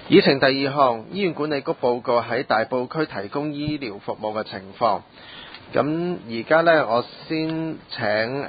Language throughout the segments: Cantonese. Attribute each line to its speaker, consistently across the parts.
Speaker 1: 議程第二項，醫院管理局報告喺大埔區提供醫療服務嘅情況。咁而家呢，我先請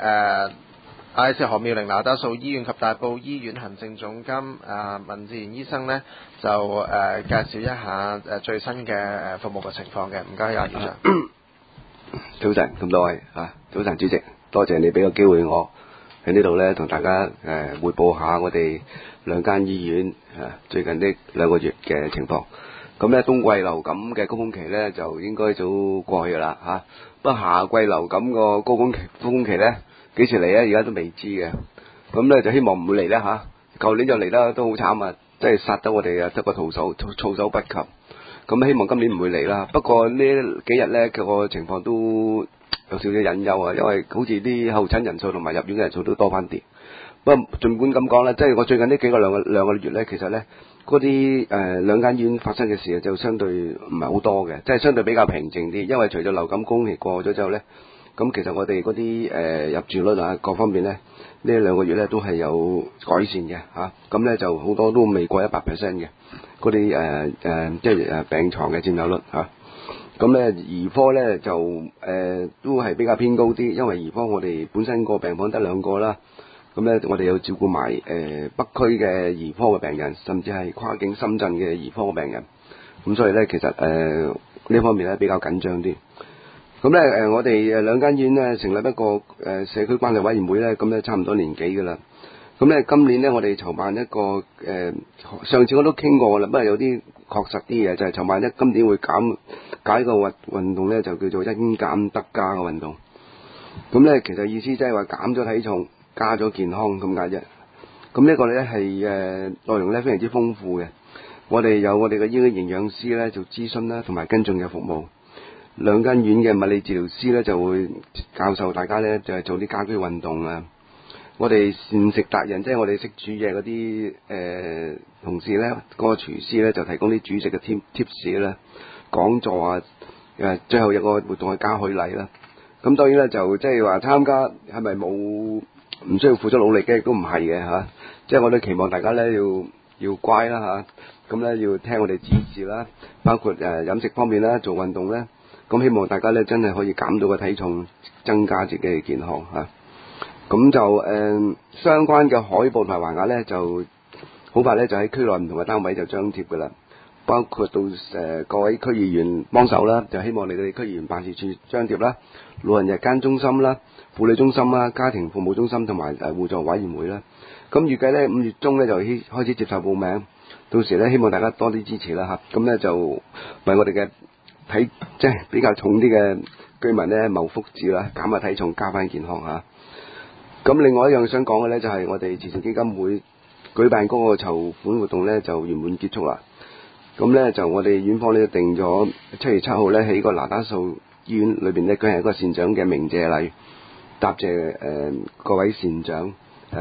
Speaker 1: IC 何妙齡那打素醫院及大埔醫院行政總監文志賢醫生呢，就介紹一下最新嘅服務嘅情況嘅。唔該，院長。
Speaker 2: 早晨，咁多位早晨主席，多謝你俾個機會我喺呢度呢，同大家匯報下我哋兩間醫院最近呢2個月嘅情況。咁呢，冬季流感嘅高峰期呢，就應該早過去噶啦不過夏季流感個高峰期呢，幾時嚟呢？而家都未知嘅。咁呢，就希望唔會嚟啦舊年就嚟得都好慘啊，即係殺得我哋得個措手不及。咁希望今年唔會嚟啦。不過呢幾日呢，個情況都有少少隱憂啊，因為好似啲候診人數同埋入院嘅人數都多翻啲。不過儘管咁講啦，即係我最近呢兩個月呢，其實呢嗰啲兩間醫院發生嘅事就相對唔係好多嘅，即係相對比較平靜啲。因為隨著流感高峰期過咗之後呢，咁其實我哋嗰啲入住率各方面呢，呢2個月呢都係有改善嘅咁呢就好多都未過100% 嘅嗰啲即係病床嘅佔有率咁呢兒科呢就都係比較偏高啲，因為兒科我哋本身個病房得2個啦。咁呢，我哋有照顧埋北區嘅兒科嘅病人，甚至係跨境深圳嘅兒科嘅病人。咁所以呢，其實呢方面呢比較緊張啲。咁呢，我哋兩間醫院呢成立一個社區關係委員會呢，咁呢差唔多年幾噶啦。咁呢，今年呢，我哋籌辦一個上次我都傾過啦，不過有啲確實啲嘢就係籌辦今年會搞一個運動呢，就叫做因減得加嘅運動。咁呢，其實意思即係話減咗體重，加咗健康咁解啫。咁呢個呢係內容呢非常之豐富嘅。我哋有我哋嘅醫院營養師呢做諮詢啦，同埋跟進嘅服務。兩間院嘅物理治療師呢就會教授大家呢就係做啲家居運動啊。我哋膳食達人，即係我哋識煮嘢嗰啲同事呢，嗰個廚師呢就提供啲煮食嘅 tips 啦、講座啊。最後有個活動係加許禮啦。咁當然呢，就即係話參加係咪冇唔需要付出努力嘅，亦都唔係嘅即係我哋期望大家呢要乖啦咁呢要聽我哋指示啦，包括飲食方面啦、做運動呢。咁希望大家呢真係可以減到個體重，增加自己嘅健康咁就相關嘅海報同埋橫額呢，就好快呢就喺區內唔同嘅單位就張貼噶啦，包括到各位區議員幫手啦，就希望你哋區議員辦事處張貼啦，老人日間中心啦、婦女中心啦、家庭服務中心同埋互助委員會啦。咁預計呢5月中呢就開始接受報名，到時呢希望大家多啲支持啦咁呢就為我哋嘅即係比較重啲嘅居民呢謀福祉啦，減下體重，加翻健康咁另外一樣想講嘅呢，就係我哋慈善基金會舉辦嗰個籌款活動呢，就圓滿結束啦。咁呢，就我哋院方呢定咗7月7號呢喺個那打素醫院裏邊呢舉行一個善長嘅鳴謝禮，答謝各位善長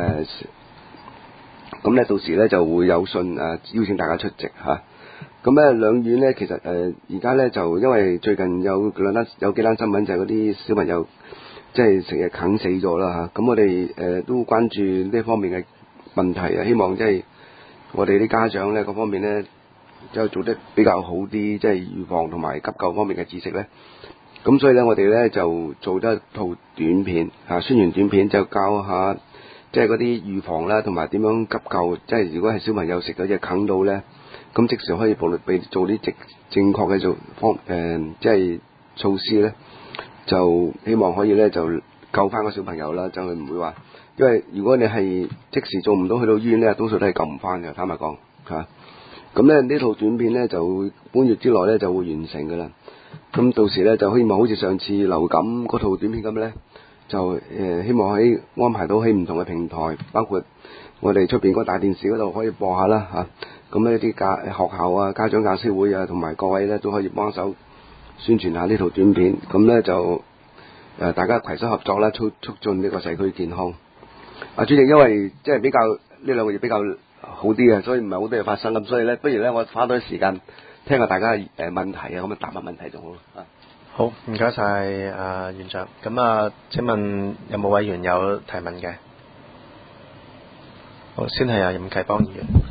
Speaker 2: 咁呢到時呢就會有信邀請大家出席咁呢兩院呢，其實而家呢就因為最近有幾單新聞，就係嗰啲小朋友即係成日啃死咗啦咁我哋都關注呢方面嘅問題希望即係我哋啲家長呢各方面呢就做得比較好啲，即係預防同埋急救方面嘅知識呢。咁所以呢，我哋呢就做咗一套短片宣傳短片，就教下即係嗰啲預防啦，同埋點樣急救，即係如果係小朋友食咗隻啃到呢，咁即時可以做啲正確嘅即係措施呢，就希望可以呢就救翻個小朋友啦，就唔會話，因為如果你係即時做唔到，去到醫院呢，多數都係救唔翻嘅，坦白講咁呢套短片呢，就半月之內呢就會完成噶啦。咁到時呢，就希望好似上次流感嗰套短片咁呢，就希望安排到喺唔同嘅平台，包括我哋出邊嗰大電視嗰度可以播下啦咁呢啲學校啊、家長教師會啊，同埋各位呢都可以幫手宣傳下呢套短片。咁呢，就大家攜手合作啦，促進呢個社區健康。主席，因為即係比較呢2個月比較好啲嘅，所以唔係好多嘢發生咁，所以呢，不如呢我花多啲時間聽下大家問題咁答下問題仲好
Speaker 1: 好，唔該晒院長。咁請問有冇委員有提問嘅？好，先係任啟邦議員。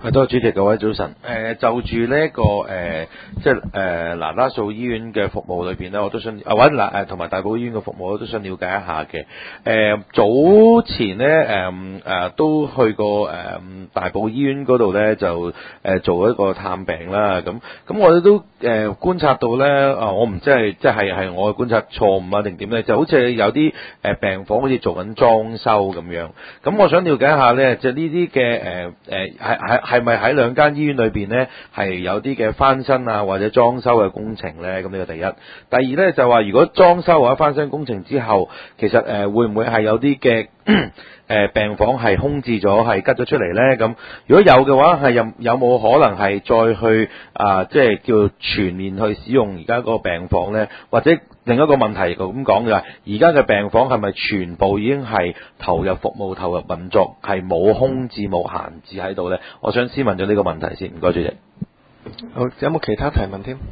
Speaker 3: 多謝主席，各位早晨。就住呢一個即係那打素醫院嘅服務裏邊咧，我都想或者同埋大埔醫院嘅服務，我都想了解一下嘅。早前咧都去過大埔醫院嗰度咧，就做一個探病啦。咁我哋都觀察到咧，我唔知係我嘅觀察錯誤啊定點咧，就好似有啲病房好似做緊裝修咁樣。咁我想了解一下咧，即係呢啲嘅係咪喺兩間醫院裏邊咧係有啲嘅翻新啊或者裝修嘅工程咧？咁呢個第一。第二咧就話如果裝修或者翻新工程之後，其實會唔會係有啲嘅病房係空置咗，係吉咗出嚟咧？咁如果有嘅話，係有冇可能係再去即係叫全面去使用而家個病房咧？或者另一個問題咁講就係，而家嘅病房係咪全部已經係投入服務、投入運作，係冇空置、冇閒置喺度咧？我想先問咗呢個問題先，唔該主席。
Speaker 1: 好，有冇其他提問添？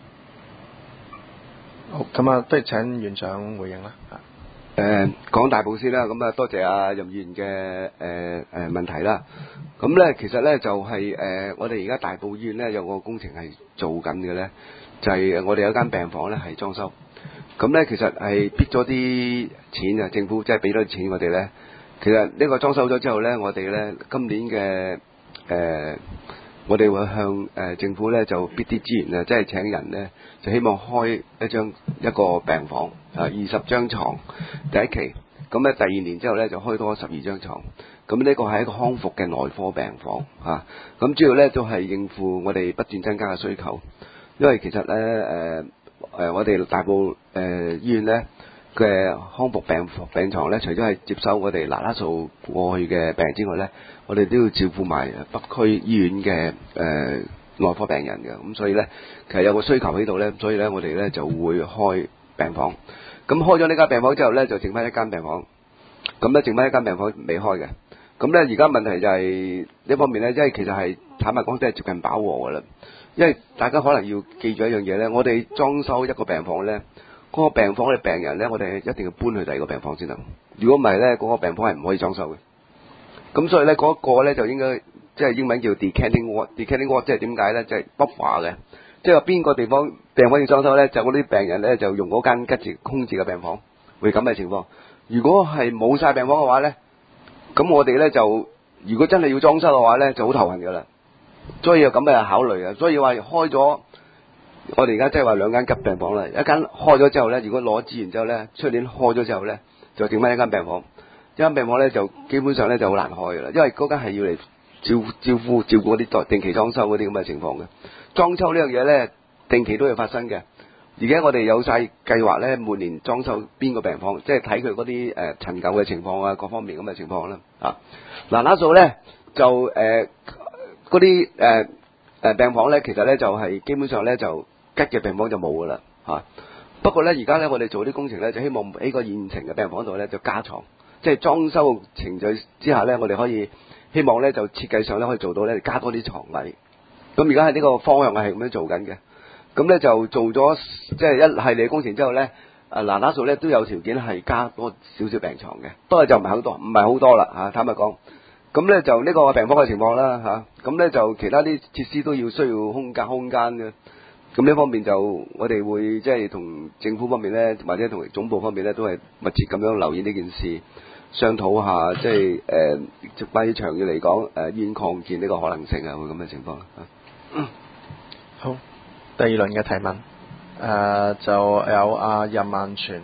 Speaker 1: 好，咁啊，不如請院長回應啦。
Speaker 2: 講大埔先啦，咁啊多謝阿任議員嘅問題啦。咁咧其實咧就係我哋而家大埔醫院咧有個工程係做緊嘅咧，就係我哋有間病房咧係裝修。咁咧其實係逼咗啲錢啊，政府即係俾咗啲錢我哋咧。其實呢個裝修咗之後咧，我哋咧今年嘅我哋會向政府咧就逼啲資源啊，即係請人咧，就希望開一個病房20張床第一期，咁咧第二年之後咧就開多12張床，咁呢個係一個康復嘅內科病房嚇，咁主要咧都係應付我哋不斷增加嘅需求，因為其實咧我哋大埔醫院咧嘅康復病床咧，除咗係接收我哋那打素過去嘅病人之外咧，我哋都要照顧埋北區醫院嘅內科病人嘅，咁所以咧其實有個需求喺度咧，所以咧我哋咧就會開病房。咁開咗呢間病房之後咧，就剩翻一間病房。咁咧剩翻一間病房未開嘅。咁咧而家問題就係呢方面咧，因為其實係坦白講，真係接近飽和噶啦。因為大家可能要記住一樣嘢咧，我哋裝修一個病房咧，嗰個病房嘅病人咧，我哋一定要搬去第二個病房先得。如果唔係咧，嗰個病房係唔可以裝修嘅。咁所以咧嗰個咧就應該即係英文叫 decanting ward。decanting ward 即係點解咧？即係buffer嘅。即係話邊個地方病房要裝修咧，就嗰啲病人咧就用嗰間吉住空置嘅病房，會咁嘅情況。如果係冇晒病房嘅話咧，咁我哋咧就如果真係要裝修嘅話咧，就好頭痕噶啦。所以有咁嘅考慮啊。所以話開咗，我哋而家即係話兩間急病房啦。一間開咗之後咧，如果攞資源之後咧，出年開咗之後咧，就剩翻一間病房。一間病房咧就基本上咧就好難開噶啦，因為嗰間係要嚟照顧嗰啲定期裝修嗰啲咁嘅情況嘅。裝修呢樣嘢咧，定期都要發生嘅。而家我哋有晒計劃咧，每年裝修邊個病房，即係睇佢嗰啲陳舊嘅情況啊，各方面咁嘅情況啦。那打素咧就嗰啲病房咧，其實咧就係基本上咧就吉嘅病房就冇噶啦嚇。不過咧而家咧我哋做啲工程咧，就希望喺個現成嘅病房度咧就加床，即係裝修程序之下咧，我哋可以希望咧就設計上咧可以做到咧加多啲床位。咁而家喺呢個方向係咁樣做緊嘅，咁咧就做咗即係一系列工程之後咧，那打素咧都有條件係加多少少病床嘅，不過就唔係好多啦嚇，坦白講。咁咧就呢個病房嘅情況啦嚇，咁咧就其他啲設施都要需要空間嘅。咁呢方面就我哋會即係同政府方面咧，或者同總部方面咧，都係密切咁樣留意呢件事，商討下即係關於長遠嚟講醫院擴建呢個可能性啊，會咁嘅情況啦。
Speaker 1: 好，第二輪嘅提問，就有阿任萬全。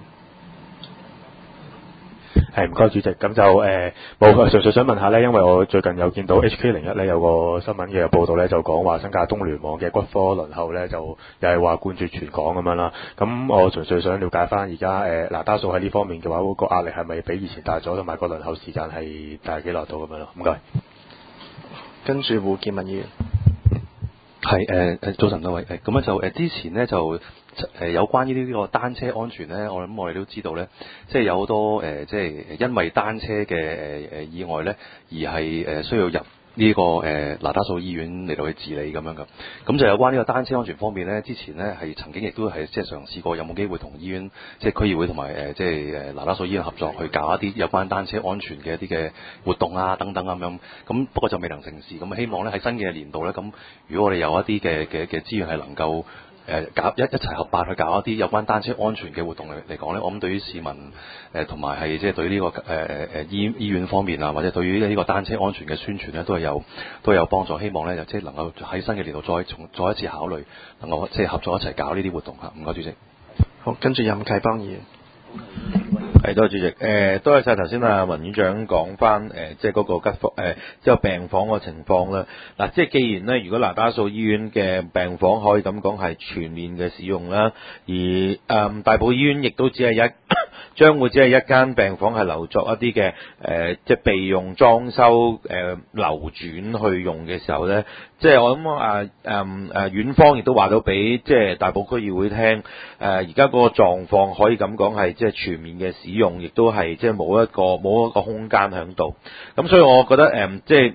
Speaker 4: 係唔該主席，咁就冇純粹想問下咧，因為我最近有見到 HK01咧有個新聞嘅報道咧，就講話新界東聯網嘅骨科輪候咧就又係話冠絕全港咁樣啦。咁我純粹想了解翻而家那打素喺呢方面嘅話，嗰個壓力係咪比以前大咗，同埋個輪候時間係大幾耐到咁樣咯？唔該。
Speaker 1: 跟住胡建文議員。
Speaker 5: 係早晨各位，咁咧就之前咧就有關於呢個單車安全咧，我諗我哋都知道咧，即係有好多即係因為單車嘅意外咧，而係需要入呢個那打素醫院嚟到去治理咁樣噶。咁就有關呢個單車安全方面咧，之前咧係曾經亦都係即係嘗試過有冇機會同醫院即係區議會同埋即係那打素醫院合作去搞一啲有關單車安全嘅一啲嘅活動啊等等咁樣。咁不過就未能成事。咁希望咧喺新嘅年度咧，咁如果我哋有一啲嘅資源係能夠搞一齊合辦去搞一啲有關單車安全嘅活動嚟講咧，我諗對於市民同埋係即係對於呢個醫院方面啊，或者對於呢個單車安全嘅宣傳咧，都有幫助。希望咧就即係能夠喺新嘅年度再一次考慮，能夠即係合作一齊搞呢啲活動嚇。唔該，主席。
Speaker 1: 好，跟住任啟邦議員。
Speaker 3: 係，多謝主席。多謝晒頭先啊文院長講翻即係嗰個吉福即係病房個情況啦。嗱，即係既然咧，如果那打素醫院嘅病房可以咁講係全面嘅使用啦，而大埔醫院亦都只係將會只係一間病房係留作一啲嘅即係備用裝修流轉去用嘅時候咧，即係我諗院方亦都話到俾即係大埔區議會聽，而家嗰個狀況可以咁講係即係全面嘅使用，亦都係即係冇一個空間喺度。咁所以我覺得即係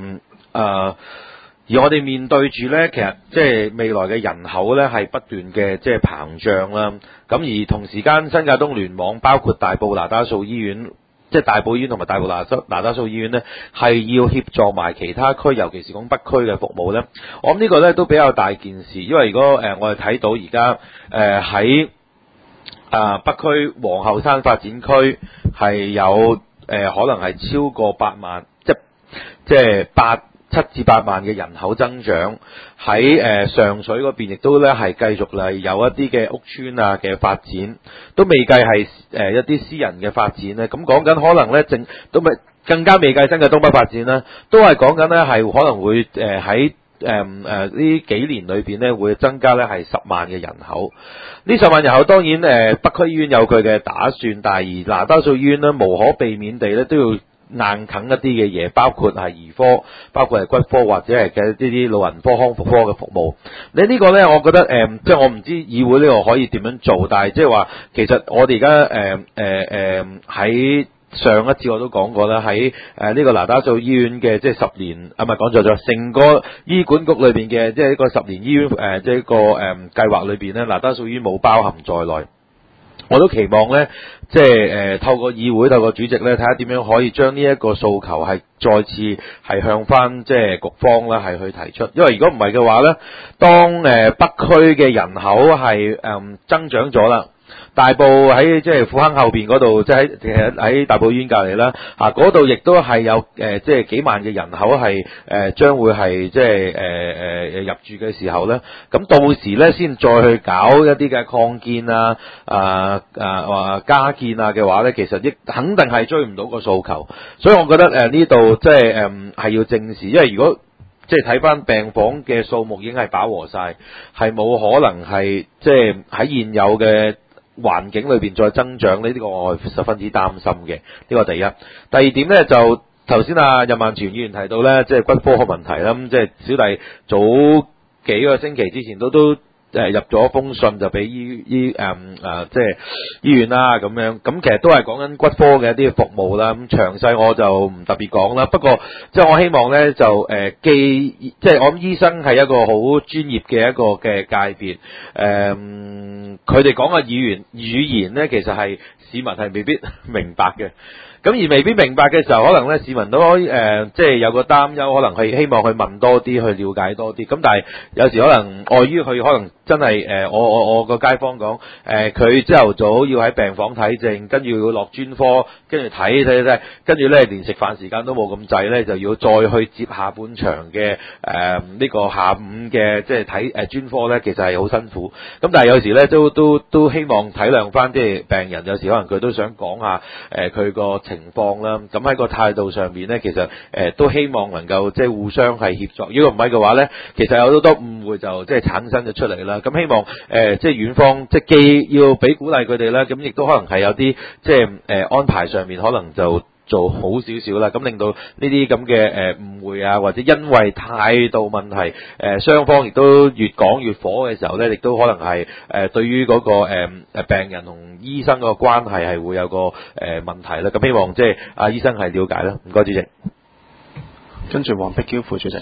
Speaker 3: 而我哋面對住咧，其實即係未來嘅人口咧係不斷嘅即係膨脹啦。咁而同時間新界東聯網包括大埔那打素醫院，即係大埔醫院同埋大埔那打素醫院咧，係要協助埋其他區，尤其是講北區嘅服務咧。我諗呢個咧都比較大件事，因為如果我哋睇到而家喺北區皇后山發展區係有可能係超過8萬，即係7至8萬嘅人口增長，喺上水嗰邊亦都咧係繼續嚟有一啲嘅屋邨啊嘅發展，都未計係一啲私人嘅發展咧。咁講緊可能咧都未更加未計新界東北發展啦，都係講緊咧係可能會喺呢幾年裏邊咧會增加咧係10萬嘅人口。呢10萬人口當然北區醫院有佢嘅打算，但係而那打素醫院咧無可避免地咧都要硬啃一啲嘅嘢，包括係兒科，包括係骨科或者係嘅呢啲老人科、康復科嘅服務。你呢個咧，我覺得即係我唔知議會呢個可以點樣做，但係即係話其實我哋而家喺上一次我都講過啦，喺呢個那打素醫院嘅即係10年唔係講錯咗，成個醫管局裏邊嘅即係一個10年醫院即係一個計劃裏邊咧，那打素醫院冇包含在內。我都期望咧，即係透過議會、透過主席咧，睇下點樣可以將呢一個訴求係再次係向翻即係局方咧係去提出，因為如果唔係嘅話咧，當北區嘅人口係增長咗啦。大埔喺即係富坑後邊嗰度，即係喺大埔醫院隔離啦，嗰度亦都係有即係幾萬嘅人口係將會係即係入住嘅時候咧，咁到時咧先再去搞一啲嘅擴建加建啊嘅話咧，其實肯定係追唔到個訴求，所以我覺得呢度即係係要正視，因為如果即係睇翻病房嘅數目已經係飽和晒，係冇可能係即係喺現有嘅環境裏邊再增長呢個我係十分之擔心嘅，呢個第一。第二點咧就頭先任萬全議員提到咧，即係骨科嘅問題啦。咁即係小弟早幾個星期之前都入咗封信就俾即係醫院啦咁樣。咁其實都係講緊骨科嘅一啲服務啦。咁詳細我就唔特別講啦。不過即係我希望咧就即係我諗醫生係一個好專業嘅一個嘅界別。佢哋講嘅語言咧，其實係市民係未必明白嘅。咁而未必明白嘅時候，可能咧市民都可以即係有個擔憂，可能係希望去問多啲，去了解多啲。咁但係有時可能礙於佢可能真係我個街坊講佢朝頭早要喺病房睇症，跟住要落專科，跟住睇，跟住咧連食飯時間都冇咁滯咧，就要再去接下半場嘅呢個下午嘅即係睇專科咧，其實係好辛苦。咁但係有時咧都希望體諒翻即係病人，有時可能佢都想講下佢個情況啦。咁喺個態度上面咧，其實都希望能夠即係互相係協助。如果唔係嘅話咧，其實有好多誤會就即係產生咗出嚟啦。咁希望即係院方即係既要俾鼓勵佢哋啦，咁亦都可能係有啲即係安排上面可能就做好少少啦，咁令到呢啲咁嘅誤會啊，或者因為態度問題雙方亦都越講越火嘅時候咧，亦都可能係對於嗰個病人同醫生個關係係會有個問題啦。咁希望即係醫生係了解啦。唔該，主席。
Speaker 1: 跟住黃碧嬌副主席。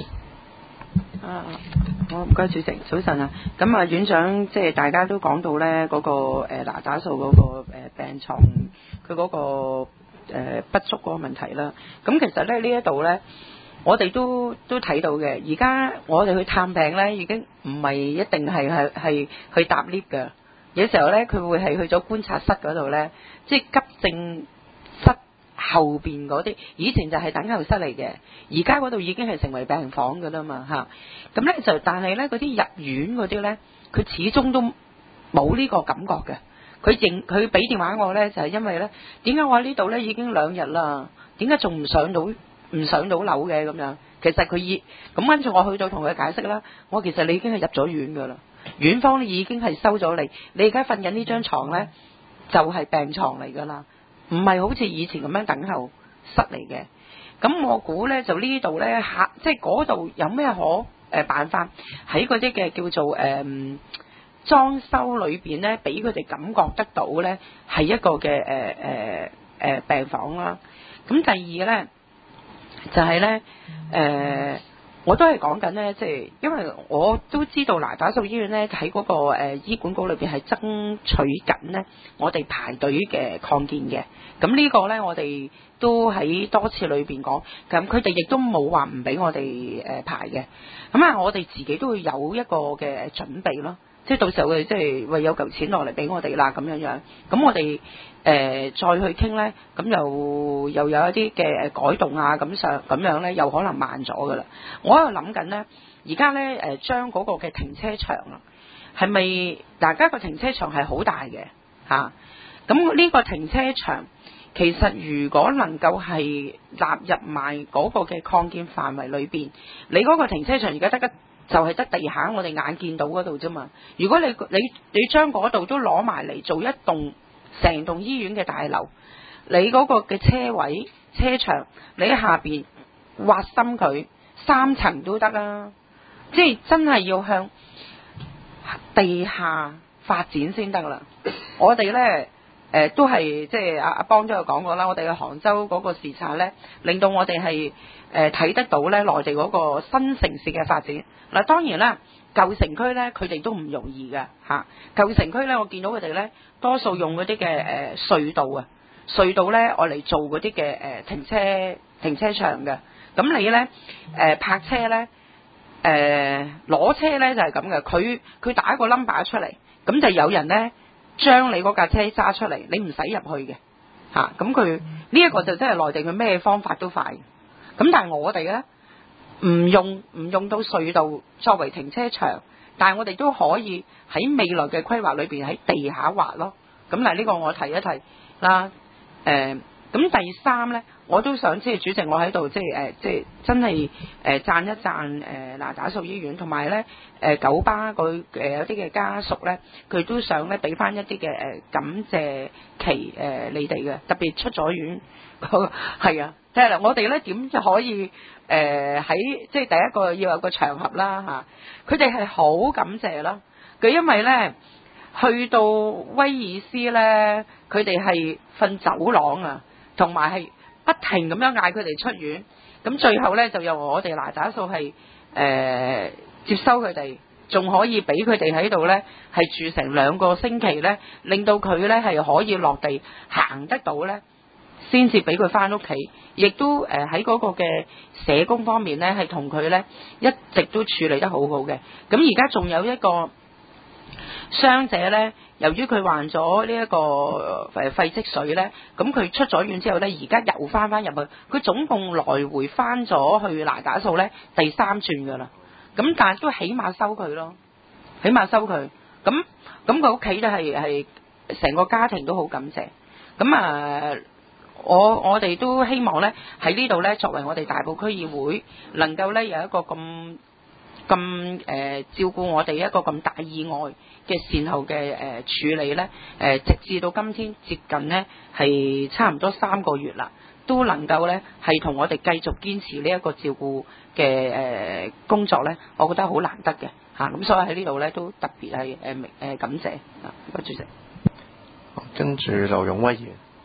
Speaker 6: 好唔該主席，早晨啊。咁啊，院長即係大家都講到咧嗰個嗱打素嗰個病床佢嗰個不足嗰個問題啦。咁其實咧呢一度咧，我哋都睇到嘅。而家我哋去探病咧，已經唔係一定係去搭 lift 㗎。有時候咧，佢會係去咗觀察室嗰度咧，即係急症室後邊嗰啲，以前就係等候室嚟嘅，而家嗰度已經係成為病房噶啦嘛嚇。咁咧就，但係咧嗰啲入院嗰啲咧，佢始終都冇呢個感覺嘅。佢俾電話我咧，就係因為咧，點解我喺呢度咧已經2日啦？點解仲唔上到樓嘅咁樣？其實咁跟住我去到同佢解釋啦，我其實你已經係入咗院噶啦，院方已經係收咗你而家瞓緊呢張床咧就係病床嚟噶啦。唔係好似以前咁樣等候室嚟嘅。咁我估咧就呢度咧即係嗰度有咩辦法喺嗰啲嘅叫做裝修裏邊咧，俾佢哋感覺得到咧係一個嘅病房啦。咁第二咧就係咧我都係講緊咧，即係因為我都知道嗱，打素醫院咧喺嗰個醫管局裏邊係爭取緊咧，我哋排隊嘅擴建嘅。咁呢個咧，我哋都喺多次裏邊講，咁佢哋亦都冇話唔俾我哋排嘅。咁啊，我哋自己都會有一個嘅準備咯，即係到時候即係為有嚿錢落嚟俾我哋啦咁樣樣。咁我哋再去傾咧，咁又有一啲嘅改動啊，咁樣咧，又可能慢咗噶啦。我喺度諗緊咧，而家咧將嗰個嘅停車場啊，係咪大家個停車場係好大嘅嚇？咁呢個停車場其實如果能夠係納入埋嗰個嘅擴建範圍裏邊，你嗰個停車場而家就係得地下我哋眼見到嗰度啫嘛。如果你將嗰度都攞埋嚟做成棟醫院嘅大樓，你嗰個嘅車位車場，你喺下邊挖深佢3層都得啦。即係真係要向地下發展先得啦。我哋咧都係即係阿邦都有講過啦，我哋嘅杭州嗰個視察咧，令到我哋係睇得到咧內地嗰個新城市嘅發展。嗱，當然啦，舊城區咧佢哋都唔容易嘅嚇。舊城區咧，我見到佢哋咧多數用嗰啲嘅隧道啊，隧道咧我嚟做嗰啲嘅停車場嘅。咁你咧泊車咧攞車咧就係咁嘅，佢打一個 number 出嚟，咁就有人咧將你嗰架車揸出嚟，你唔使入去嘅嚇。咁佢呢一個就真係內地佢咩方法都快。咁但係我哋咧唔用到隧道作為停車場，但係我哋都可以喺未來嘅規劃裏邊喺地下滑咯。咁嗱，呢個我提一提啦。咁第三咧，我都想即係主席，我喺度即係真係讚一讚嗱打素醫院，同埋咧九巴佢有啲嘅家屬咧，佢都想咧俾翻一啲嘅感謝期你哋嘅，特別出咗院係啊，即係我哋咧點就可以喺即係第一個要有個場合啦嚇，佢哋係好感謝啦，佢因為咧去到威爾斯咧，佢哋係瞓走廊啊。同埋係不停咁樣嗌佢哋出院，咁最後咧就由我哋嗱打素係接收佢哋，仲可以俾佢哋喺度咧係住成2個星期咧，令到佢咧係可以落地行得到咧，先至俾佢翻屋企。亦都喺嗰個嘅社工方面咧係同佢咧一直都處理得好好嘅。咁而家仲有一個傷者咧，由於佢患咗呢一個肺積水咧，咁佢出咗院之後咧，而家又翻入去，佢總共來回翻咗去嗱打素咧第3轉噶啦。咁但係都起碼收佢咯，起碼收佢。咁佢屋企都係成個家庭都好感謝。咁我哋都希望咧喺呢度咧，作為我哋大埔區議會，能夠咧有一個咁照顧我哋一個咁大意外嘅善後嘅處理咧，直至到今天接近呢係差唔多3個月啦，都能夠咧係同我哋繼續堅持呢一個照顧嘅工作咧，我覺得好難得嘅嚇。咁所以喺呢度咧都特別係感謝啊，主席。
Speaker 1: 跟住劉勇威議員。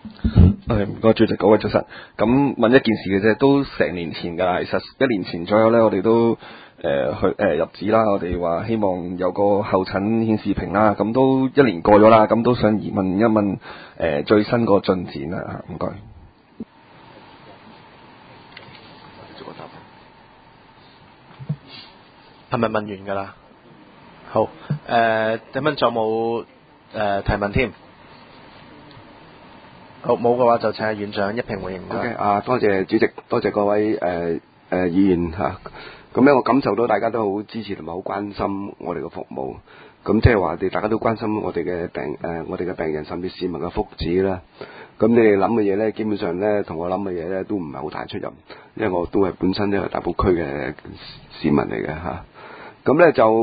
Speaker 7: 唔該，主席，各位早晨。咁問一件事嘅啫，都成年前㗎啦。其實1年前左右咧，我哋都去入紙啦。我哋話希望有個候診顯示屏啦。咁都1年過咗啦，咁都想問一問最新個進展啦。唔該。
Speaker 1: 係咪問完㗎啦？好，點樣仲有冇提問添？好，冇嘅話就請院長一併回應。
Speaker 2: OK， 多謝主席，多謝各位議員嚇。咁咧，我感受到大家都好支持同埋好關心我哋嘅服務。咁即係話，大家都關心我哋嘅病人，甚至市民嘅福祉啦。咁你哋諗嘅嘢咧，基本上咧，同我諗嘅嘢咧，都唔係好大出入，因為我都係本身都係大埔區嘅市民嚟嘅嚇。咁咧就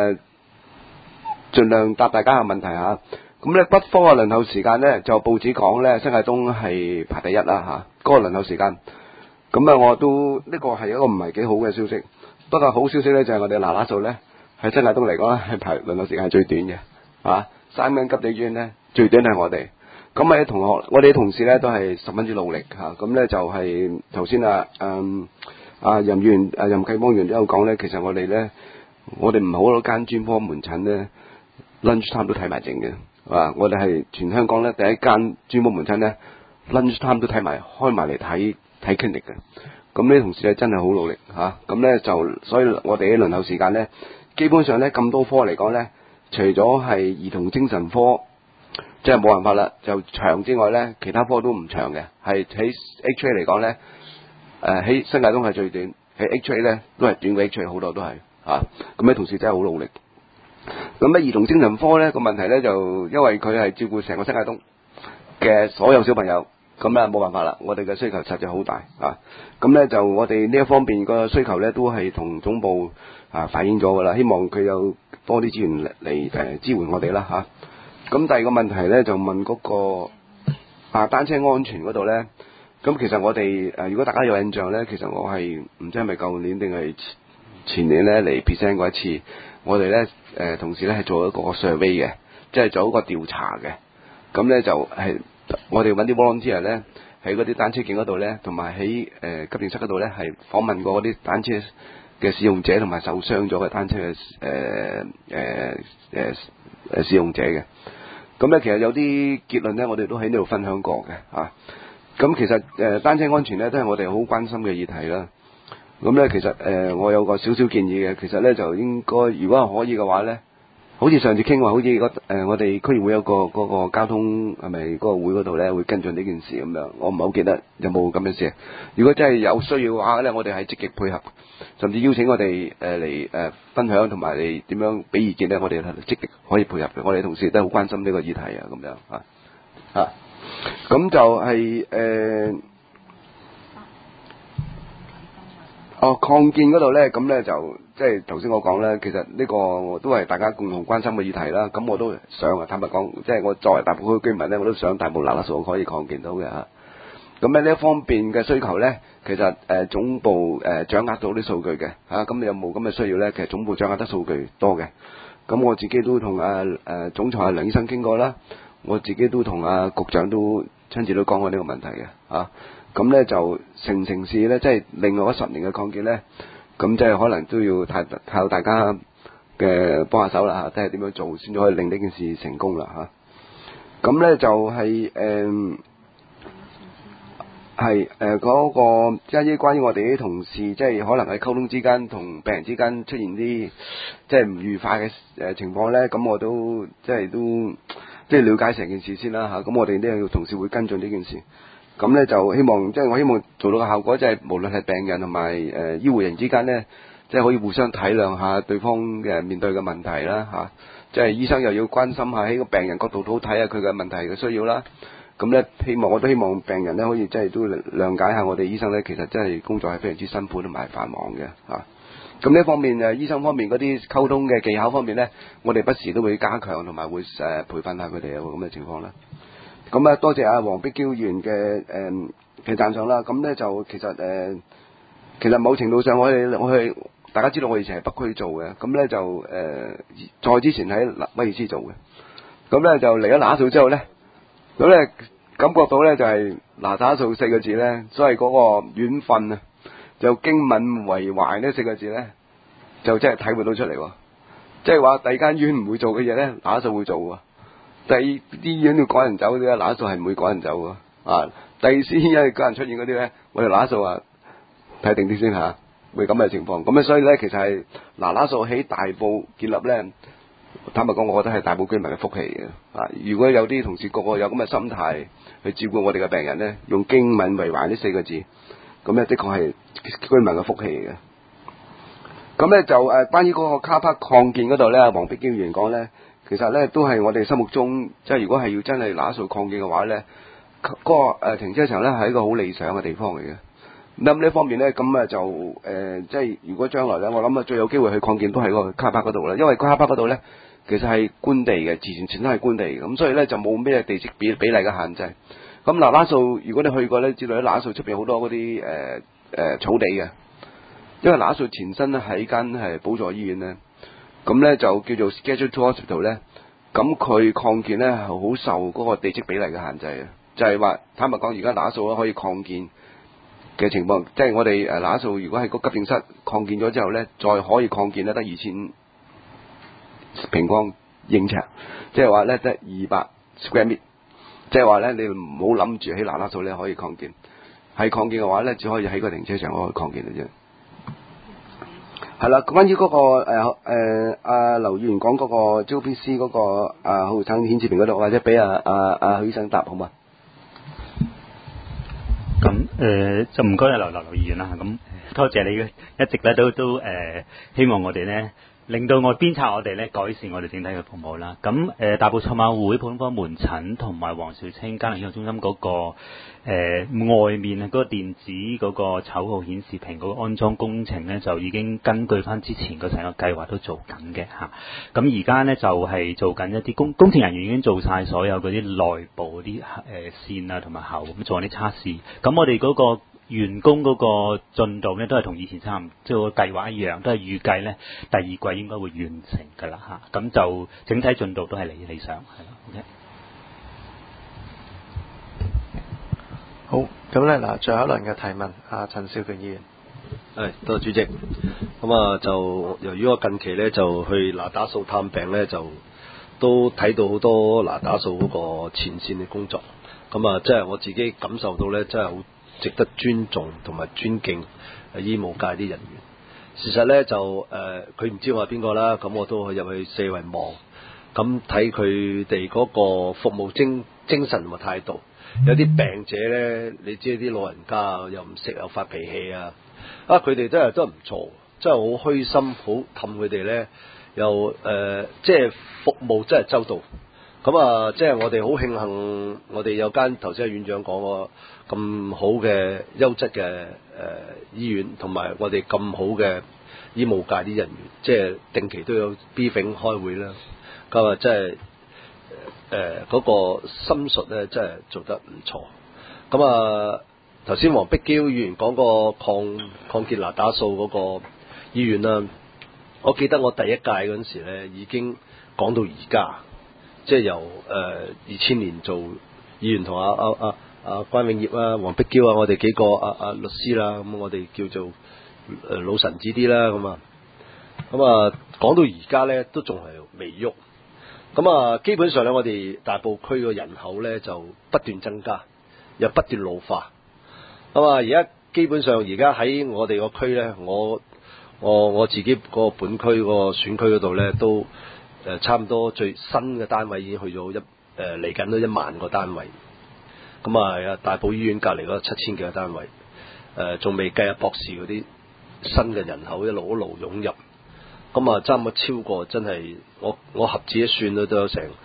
Speaker 2: 盡量答大家嘅問題嚇。咁咧骨科嘅輪候時間咧，就報紙講咧，新界東係排第一啦嚇，嗰個輪候時間。咁啊，我都呢個係一個唔係幾好嘅消息。不過好消息咧，就係我哋嗱嗱數咧，喺新界東嚟講咧，係排輪候時間係最短嘅嚇。3間急症醫院咧，最短係我哋。咁我哋啲同事咧都係十分之努力嚇。咁咧就係頭先任議員任啟邦議員都有講咧，其實我哋唔係好多間專科門診咧 lunch time 都睇埋症嘅。我哋係全香港咧第一間專科門診咧 lunch time 都開埋嚟睇 clinic 嘅。咁呢啲同事咧真係好努力嚇。咁咧所以我哋啲輪候時間咧，基本上咧咁多科嚟講咧，除咗係兒童精神科，即係冇辦法啦，就長之外咧，其他科都唔長嘅。係喺 H.A. 嚟講咧，喺新界東係最短，喺 H.A. 咧都係短過 H.A. 好多都係嚇。咁啲同事真係好努力。咁兒童精神科咧個問題咧就因為佢係照顧成個新界東嘅所有小朋友，咁咧冇辦法啦，我哋嘅需求實在好大啊。咁咧就我哋呢一方面個需求咧都係同總部反映咗噶啦，希望佢有多啲資源嚟支援我哋啦嚇。咁第二個問題咧就問嗰個單車安全嗰度咧，咁其實我哋如果大家有印象咧，其實我係唔知係咪舊年定係前年咧嚟 present 過一次。我哋咧同時咧係做一個 survey 嘅，即係做一個調查嘅。咁咧就係我哋揾啲 volunteer 咧喺嗰啲單車徑嗰度咧，同埋喺急症室嗰度咧係訪問過嗰啲單車嘅使用者同埋受傷咗嘅單車嘅使用者嘅。咁咧其實有啲結論咧，我哋都喺呢度分享過嘅嚇。咁其實單車安全咧都係我哋好關心嘅議題啦。咁咧，其實我有個少少建議嘅，其實咧就應該，如果係可以嘅話咧，好似上次傾話，好似我哋區議會有嗰個交通係咪嗰個會嗰度咧會跟進呢件事咁樣，我唔係好記得有冇咁嘅事。如果真係有需要嘅話咧，我哋係積極配合，甚至邀請我哋嚟分享同埋你點樣俾意見咧，我哋係積極可以配合嘅。我哋同事都好關心呢個議題啊，咁樣咁就係擴建嗰度咧，咁咧就即係頭先我講咧，其實呢個都係大家共同關心嘅議題啦。咁我都想坦白講，即係我作為大埔區居民咧，我都想大埔嗱嗱數可以擴建到嘅嚇。咁喺呢一方面嘅需求咧，其實總部掌握到啲數據嘅嚇。咁你有冇咁嘅需要咧？其實總部掌握得數據多嘅。咁我自己都同總裁梁醫生傾過啦，我自己都同局長都親自都講過呢個問題嘅嚇。咁咧就城市咧，即係另外嗰10年嘅擴建咧，咁即係可能都要靠大家嘅幫下手啦嚇，睇下點樣做先可以令呢件事成功啦嚇。咁咧就係嗰個即係關於我哋啲同事，即係可能喺溝通之間同病人之間出現啲即係唔愉快嘅情況咧，咁我都即係了解成件事先啦嚇。咁我哋呢個同事會跟進呢件事。咁咧就希望，即係我希望做到嘅效果，即係無論係病人同埋醫護人之間咧，即係可以互相體諒下對方嘅面對嘅問題啦嚇。即係醫生又要關心下喺個病人角度都睇下佢嘅問題嘅需要啦。咁咧我都希望病人咧可以即係都諒解下我哋醫生咧，其實真係工作係非常之辛苦同埋繁忙嘅嚇。咁呢方面醫生方面嗰啲溝通嘅技巧方面咧，我哋不時都會加強同埋會培訓下佢哋有咁嘅情況啦。咁多謝黃碧嬌議員嘅讚賞啦。咁咧就其實某程度上我去大家知道我以前係北區做嘅，咁咧就再之前喺威爾斯做嘅。咁咧就嚟咗嗱數之後咧，咁咧感覺到咧就係嗱打素4個字咧，所謂嗰個緣分啊，就經敏為懷呢4個字咧，就真係體會到出嚟喎。即係話第二間醫院唔會做嘅嘢咧，嗱打素會做喎。第二啲醫院要趕人走嗰啲咧，嗱打素係唔會趕人走喎。啊，第二先因為趕人出現嗰啲咧，我哋嗱打素啊睇定啲先嚇，會咁嘅情況。咁所以咧其實係嗱打素喺大埔建立咧。坦白講，我覺得係大埔居民嘅福氣嘅。啊，如果有啲同事個個有咁嘅心態去照顧我哋嘅病人咧，用經敏為懷呢4個字，咁咧的確係居民嘅福氣嚟嘅。咁咧就關於嗰個卡巴擴建嗰度咧，黃碧嬌議員講咧，其實咧都係我哋心目中，即係如果係要真係嗱數擴建嘅話咧，嗰個停車場咧係一個好理想嘅地方嚟嘅。咁呢方面咧，咁就即係如果將來咧，我諗最有機會去擴建都係個卡巴嗰度啦，因為卡巴嗰度咧其實係官地嘅，自前都係官地嘅，咁所以咧就冇咩地積比例嘅限制。咁嗱打素，如果你去過咧，知道喺嗱打素出邊好多嗰啲草地嘅，因為嗱打素前身咧喺間係補助醫院咧，咁咧就叫做 Schedule II Hospital 咧，咁佢擴建咧係好受嗰個地積比例嘅限制嘅，就係話坦白講，而家嗱打素咧可以擴建嘅情況，即係我哋嗱打素如果係個急症室擴建咗之後咧，再可以擴建咧得2000平方英尺，即係話咧得200 square meter， 即係話咧你唔好諗住喺嗱打素咧可以擴建，係擴建嘅話咧只可以喺個停車場可以擴建嘅啫。係啦，關於嗰個阿劉議員講嗰個 JOPC 嗰個後診顯示屏嗰度，或者俾許醫生答好嘛？
Speaker 8: 咁就唔該劉議員啦，咁多謝你一直咧都希望我哋咧令到我鞭策我哋咧改善我哋整體嘅服務啦。咁大埔賽馬會普通科門診同埋黃兆清家庭醫學中心嗰個外面啊嗰個電子嗰個籌號顯示屏嗰個安裝工程咧，就已經根據翻之前個成個計劃都做緊嘅嚇。咁而家咧就係做緊一啲工程人員已經做晒所有嗰啲內部嗰啲線啊同埋喉咁做啲測試。咁我哋嗰個員工嗰個進度咧都係同以前差唔多，即係個計劃一樣，都係預計咧第二季應該會完成㗎啦嚇。咁就整體進度都係理想，係啦。OK。
Speaker 1: 好，咁咧嗱，最後一輪嘅提問，陳少權議員。
Speaker 9: 多謝主席。咁啊，就由於我近期咧就去嗱打素探病咧，就都睇到好多嗱打素嗰個前線嘅工作。咁啊，即係我自己感受到咧，真係好值得尊重同埋尊敬醫務界啲人員。事實咧就佢唔知我係邊個啦，咁我都去入去四圍望，咁睇佢哋嗰個服務精神同埋態度。有啲病者咧，你知啲老人家又唔食又發脾氣啊，佢哋真係都唔錯，真係好虛心，好氹佢哋咧，又即係服務真係周到。咁啊，即係我哋好慶幸，我哋有間頭先阿院長講過咁好嘅優質嘅醫院，同埋我哋咁好嘅醫務界啲人員，即係定期都有 briefing 開會啦。咁啊，真係嗰個心術咧，真係做得唔錯。咁啊，頭先黃碧嬌議員講個擴建嗱打素嗰個醫院啦，我記得我第一屆嗰陣時咧，已經講到而家。即係由2000年做議員同關永業啊、黃碧嬌啊，我哋幾個律師啦，咁我哋叫做老臣子啲啦，咁啊講到而家咧都仲係未喐。咁啊，基本上咧，我哋大埔區個人口咧就不斷增加，又不斷老化。咁啊，而家基本上而家喺我哋個區咧，我自己個本區個選區嗰度咧都。差唔多最新嘅單位已經去咗嚟緊都1萬個單位，咁啊大埔醫院隔離嗰7000幾個單位，仲未計博士嗰啲新嘅人口一路湧入，咁啊差唔多超過真係我合指一算都有成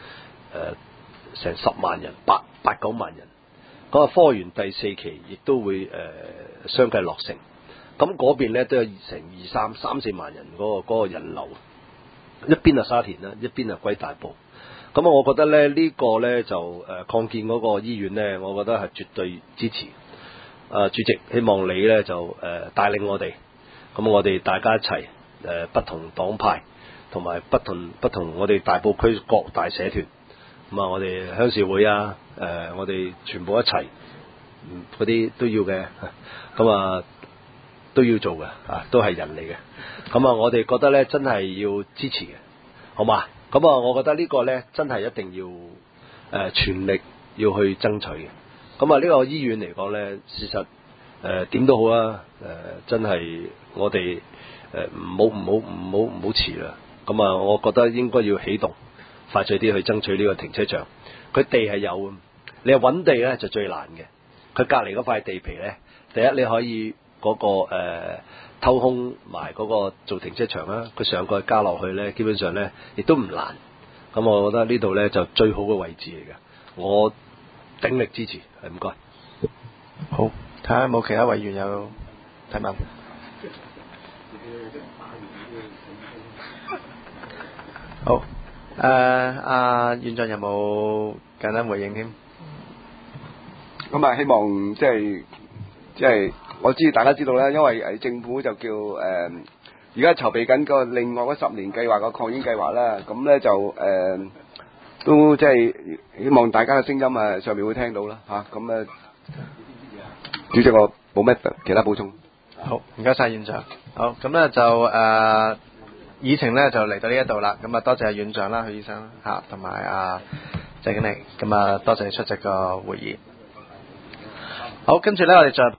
Speaker 9: 10萬人8-9萬人，咁啊科園第4期亦都會相繼落成，咁嗰邊咧都有成3-4萬人嗰個人流。一邊係沙田啦，一邊係歸大埔。咁我覺得咧呢個咧就擴建嗰個醫院咧，我覺得係絕對支持。主席希望你咧就帶領我哋，咁我哋大家一齊不同黨派同埋不同我哋大埔區各大社團， 咁啊，我哋鄉事會啊，我哋全部一齊，嗰啲都要嘅，咁啊都要做嘅，都係人嚟嘅。咁啊，我哋覺得咧真係要支持嘅，好嘛？咁啊，我覺得呢個咧真係一定要全力要去爭取嘅。咁啊，呢個醫院嚟講咧，事實點都好啊，真係我哋唔好遲啦。咁啊，我覺得應該要起動，快脆啲去爭取呢個停車場。佢地係有，你係揾地咧就最難嘅。佢隔離嗰塊地皮咧，第一你可以嗰個偷空埋嗰個做停車場啦，佢上蓋加落去咧，基本上咧亦都唔難。咁我覺得呢度咧就最好嘅位置嚟嘅，我鼎力支持，唔該。
Speaker 1: 好，睇下有冇其他委員有提問。好，阿院長有冇簡單回應添？
Speaker 2: 咁啊，希望即係我知大家知道咧，因為政府就叫而家籌備緊個另外嗰10年計劃個擴院計劃啦，咁咧就都即係希望大家嘅聲音上面會聽到啦嚇，咁主席我冇咩其他補充。
Speaker 1: 好，唔該晒院長。好，咁咧就議程咧就嚟到呢一度啦，咁啊多謝阿院長啦、許醫生嚇，同埋阿謝經理，咁啊多謝你出席個會議。好，跟住咧我哋再